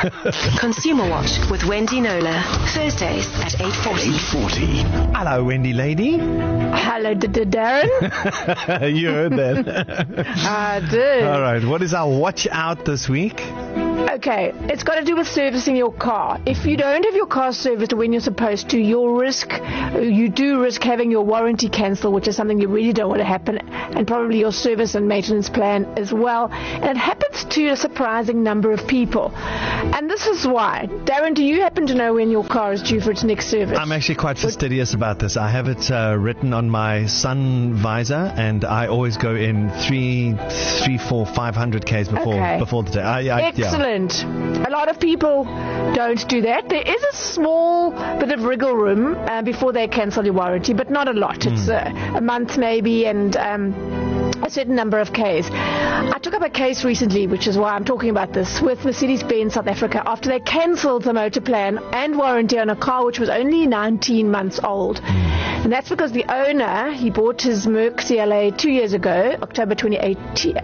Consumer Watch with Wendy Knowler. Thursdays at 8:40. Hello, Wendy lady. Hello, Darren. You heard that. I did. All right. What is our watch out this week? Okay, it's got to do with servicing your car. If you don't have your car serviced when you're supposed to, you do risk having your warranty cancelled, which is something you really don't want to happen, and probably your service and maintenance plan as well. And it happens to a surprising number of people. And this is why. Darren, do you happen to know when your car is due for its next service? I'm actually quite fastidious about this. I have it written on my sun visor, and I always go in 500 Ks before the day. Excellent. A lot of people don't do that. There is a small bit of wriggle room before they cancel your warranty, but not a lot. It's a month maybe, and a certain number of Ks. I took up a case recently, which is why I'm talking about this, with Mercedes-Benz South Africa after they cancelled the motor plan and warranty on a car which was only 19 months old. And that's because the owner, he bought his Merc CLA 2 years ago, October 2018,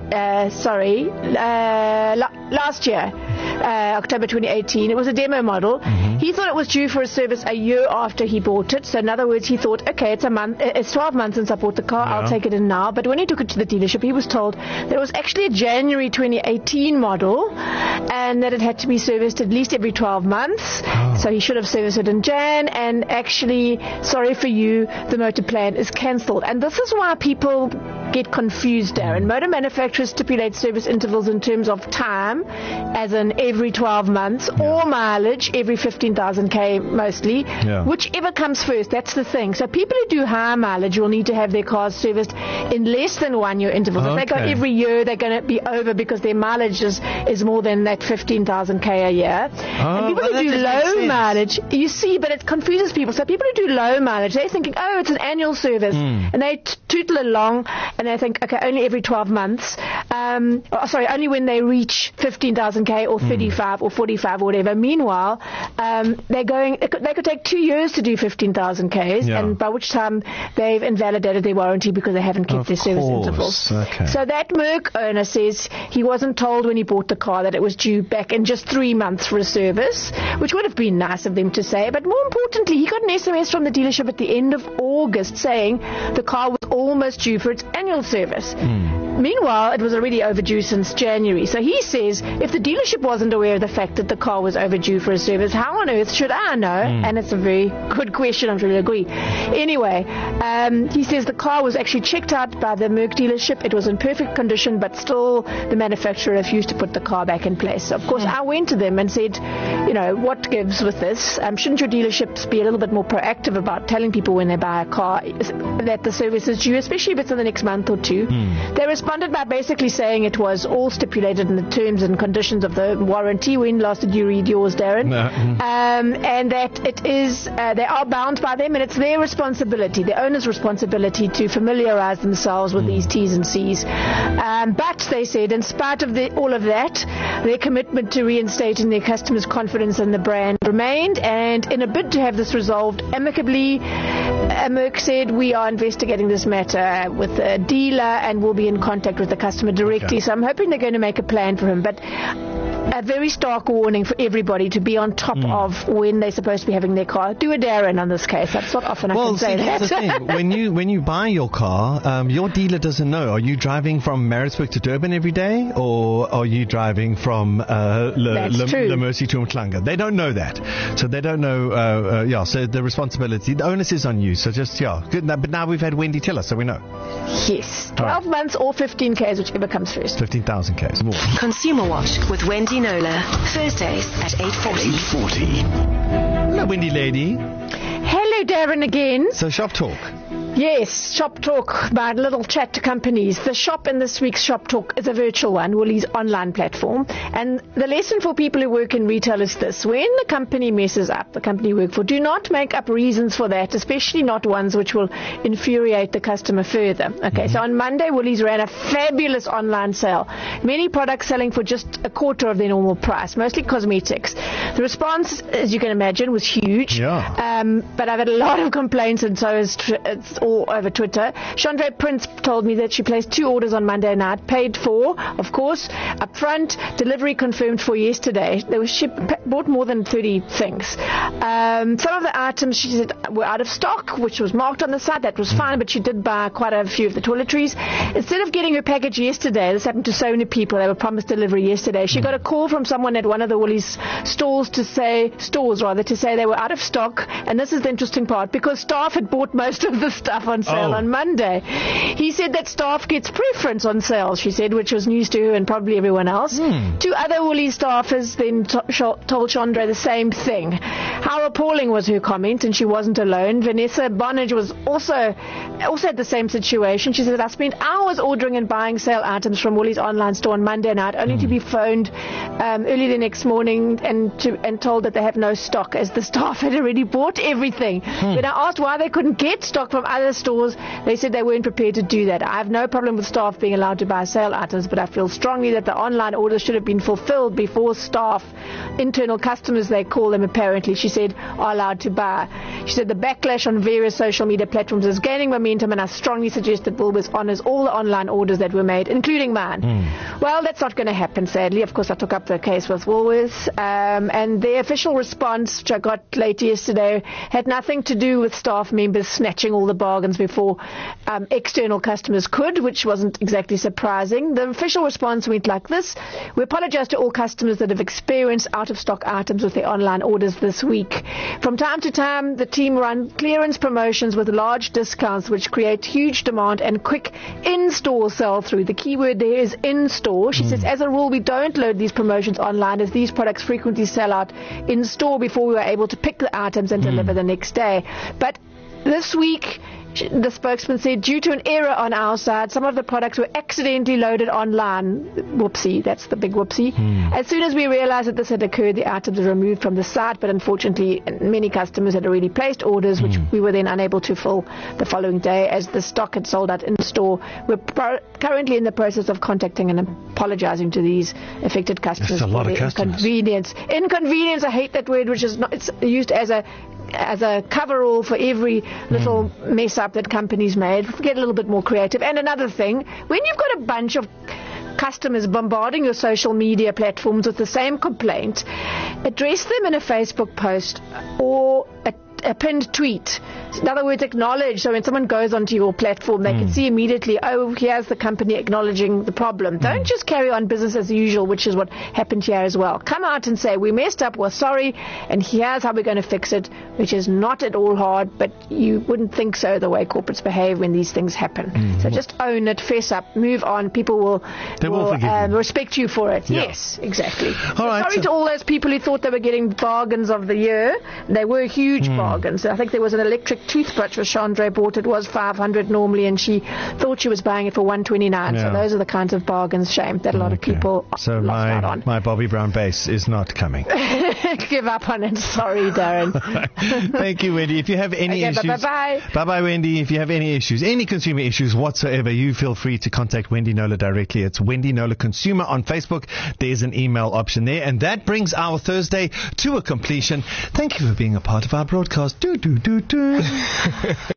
last year, October 2018. It was a demo model. He thought it was due for a service a year after he bought it. So in other words, he thought, okay, it's 12 months since I bought the car, I'll take it in now. But when he took it to the dealership, he was told that it was actually a January 2018 model and that it had to be serviced at least every 12 months. So he should have serviced it in Jan, and actually, sorry for you, the motor plan is cancelled. And this is why people get confused, Darren. Motor manufacturers stipulate service intervals in terms of time, as in every 12 months, or mileage, every 15,000 K mostly, whichever comes first. That's the thing. So people who do high mileage will need to have their cars serviced in less than 1 year intervals. If they go every year, they're going to be over because their mileage is more than that 15,000 K a year. And people who do low mileage, you see, but it confuses people. So people who do low mileage, they're thinking, oh, it's an annual service. And they tootle along and they think, okay, only every 12 months. Only when they reach 15,000 K or 35 or 45 or whatever. Meanwhile, they could take 2 years to do 15,000 Ks, and by which time they've invalidated their warranty because they haven't kept their service intervals. Okay. So that Merc owner says he wasn't told when he bought the car that it was due back in just 3 months for a service, which would have been nice of them to say. But more importantly, he got an SMS from the dealership at the end of August saying the car was almost due for its annual service. Meanwhile, it was already overdue since January. So he says, if the dealership wasn't aware of the fact that the car was overdue for a service, how on earth should I know? And it's a very good question, I'm sure you'll agree. Anyway, he says the car was actually checked out by the Merc dealership. It was in perfect condition, but still the manufacturer refused to put the car back in place. So, of course, I went to them and said, what gives with this? Shouldn't your dealerships be a little bit more proactive about telling people when they buy a car that the service is due, especially if it's in the next month or two? They responded by basically saying it was all stipulated in the terms and conditions of the warranty. When last did you read yours, Darren? And that it is, they are bound by them, and it's their responsibility, the owner's responsibility, to familiarize themselves with these T's and C's. But they said, in spite of all of that, their commitment to reinstating their customers' confidence in the brand remained, and in a bid to have this resolved amicably, Merc said, we are investigating this matter with a dealer and will be in contact with the customer directly. So I'm hoping they're going to make a plan for him. But a very stark warning for everybody to be on top of when they're supposed to be having their car. Do a Darren on this case. That's not often I can say that. That's the thing. When you buy your car, your dealer doesn't know. Are you driving from Maritzburg to Durban every day, or are you driving from Le Mercy to Umhlanga? They don't know that. So they don't know. So the responsibility, the onus is on you. So just, good. But now we've had Wendy tell us, so we know. Yes. 12 months or 15 Ks, whichever comes first. 15,000 Ks. More. Consumer Watch with Wendy Knowler. Thursdays at 8:40. Hello, Wendy lady. Hello, Darren again. So Shop Talk. Yes, Shop Talk, my little chat to companies. The shop in this week's Shop Talk is a virtual one, Woolies online platform. And the lesson for people who work in retail is this: when the company messes up, the company you work for, do not make up reasons for that, especially not ones which will infuriate the customer further. Okay, so on Monday, Woolies ran a fabulous online sale. Many products selling for just a quarter of their normal price, mostly cosmetics. The response, as you can imagine, was huge. Yeah. But I've had a lot of complaints, and so it's all over Twitter. Chandra Prince told me that she placed 2 orders on Monday night, paid for, of course, up front, delivery confirmed for yesterday. She bought more than 30 things. Some of the items, she said, were out of stock, which was marked on the site. That was fine, but she did buy quite a few of the toiletries. Instead of getting her package yesterday, this happened to so many people, they were promised delivery yesterday, she got a call from someone at one of the Woolies stores to say they were out of stock. And this is the interesting part, because staff had bought most of the stuff on sale on Monday. He said that staff gets preference on sales, she said, which was news to her and probably everyone else. 2 other Woolies staffers then told Chandra the same thing. How appalling was her comment, and she wasn't alone. Vanessa Bonnage was also had the same situation. She said, I spent hours ordering and buying sale items from Woolies online store on Monday night, only to be phoned early the next morning and told that they have no stock, as the staff had already bought everything. When I asked why they couldn't get stock from other stores, they said they weren't prepared to do that. I have no problem with staff being allowed to buy sale items, but I feel strongly that the online orders should have been fulfilled before staff, internal customers they call them apparently, she said, are allowed to buy. She said the backlash on various social media platforms is gaining momentum, and I strongly suggest that Woolworths honours all the online orders that were made, including mine. Well, that's not going to happen, sadly. Of course, I took up the case with Woolworths, and their official response, which I got late yesterday, had nothing to do with staff members snatching all the bargains before external customers could, which wasn't exactly surprising. The official response went like this: we apologise to all customers that have experienced out-of-stock items with their online orders this week. From time to time, the team run clearance promotions with large discounts, which create huge demand and quick in-store sell-through. The key word there is in-store. She says, as a rule, we don't load these promotions online, as these products frequently sell out in-store before we were able to pick the items and deliver the next day. But this week, the spokesman said, due to an error on our side, some of the products were accidentally loaded online. Whoopsie, that's the big whoopsie. As soon as we realized that this had occurred, the items were removed from the site, but unfortunately many customers had already placed orders, which we were then unable to fill the following day, as the stock had sold out in store. We're currently in the process of contacting and apologizing to these affected customers. That's a lot of customers. Inconvenience, I hate that word, which is not, it's used as a cover-all for every little mess up that companies made. Get a little bit more creative. And another thing, when you've got a bunch of customers bombarding your social media platforms with the same complaint, address them in a Facebook post or a pinned tweet. In other words, acknowledge. So when someone goes onto your platform, they can see immediately, oh, here's the company acknowledging the problem. Don't just carry on business as usual, which is what happened here as well. Come out and say, we messed up, we're sorry, and here's how we're going to fix it, which is not at all hard, but you wouldn't think so the way corporates behave when these things happen. So just own it, fess up, move on. People will respect you for it. Yeah. Yes, exactly. All right, sorry to all those people who thought they were getting bargains of the year. They were huge bargains. I think there was an electric toothbrush which Chandra bought. It was $500 normally, and she thought she was buying it for $129. Yeah. So those are the kinds of bargains, shame, that a lot of people lost out on. My Bobby Brown base is not coming. Give up on it. Sorry, Darren. Thank you, Wendy. If you have any issues... Bye-bye. Bye-bye, Wendy. If you have any issues, any consumer issues whatsoever, you feel free to contact Wendy Knowler directly. It's Wendy Knowler Consumer on Facebook. There's an email option there. And that brings our Thursday to a completion. Thank you for being a part of our broadcast. Do.